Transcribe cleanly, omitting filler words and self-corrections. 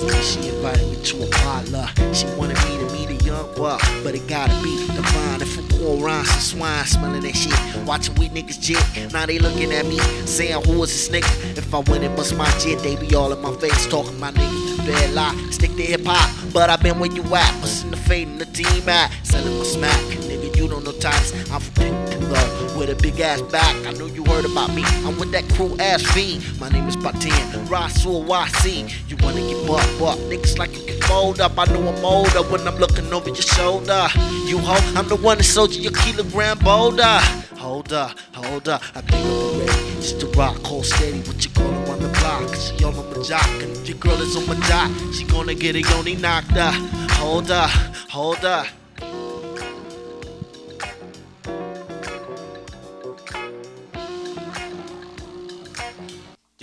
She invited me to a parlor. She wanted me to meet a young buck, but it gotta be divine. If I'm going around some swine smelling that shit, watching we niggas jit. Now they looking at me, saying who is this nigga? If I win and bust my jit, they be all in my face, talking my niggas to bad lie. Stick to hip hop, but I been where you at. What's in the fade and the team at? Selling my smack, nigga, you don't know times. I'm from though, with a big ass back. I know you heard about me. I'm with that crew ass fiend. My name is Batan, Rasul YC. You wanna get buck, niggas like you get fold up. I know I'm older when I'm looking over your shoulder. You hoe, I'm the one that sold you your kilogram boulder. Hold up, I think I'm ready. Just to rock, hold steady with your girl on the block. She all on my jock, and if your girl is on my jock, she gonna get it only knocked up. Hold up.